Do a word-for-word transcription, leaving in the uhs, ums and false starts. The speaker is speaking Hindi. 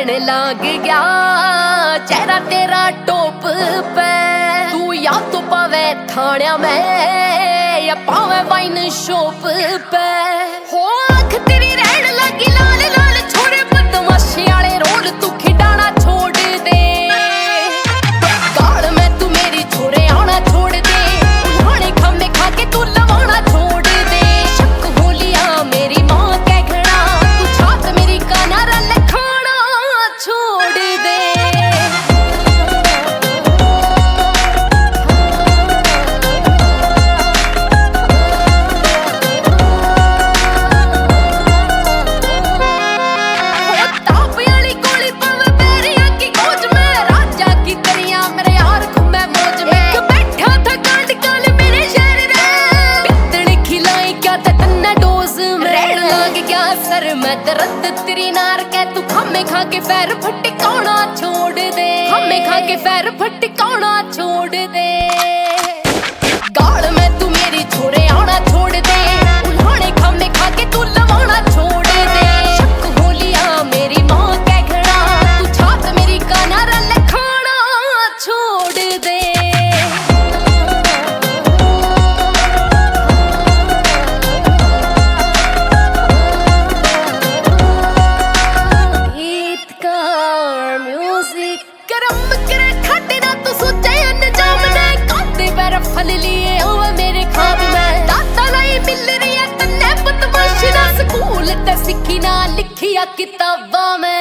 रहने लग गया चेहरा तेरा टॉप पे। तू या तो पावे थाने में या पावे वाइन शॉप पे। हो आँख तेरी रहने लगी लाल लाल छोरे बदमाशी वाले रोल तू खिडाना छोड़ दे। गाल में तू मेरी छोरे आना छोड़ दे। उन्होंने खम्बे खा के तू लवाना छोड़ दे। शक हो लिया मेरी माँ कह घड़ा तू छात मेरी काना रल खाना छोड़ दे। मैं दर्द तेरी नार के तू खम्मे खा के पैर फटकाना छोड़ दे। खम्मे खा के पैर फटकाना छोड़ दे। गाल में तू मेरी छोरे आना छोड़ दे। उन्होंने खम्मे खा के तू लवाना छोड़ दे। शक हो लिया मेरी माँ कह घड़ा तू छात मेरी काना रल खाना छोड़ दे। फल लिए हुए मेरे ख्वाब में दाता नहीं मिल रही है तन्ने बदमाशी ना स्कूल ते सिखी ना लिखिया किताबां में।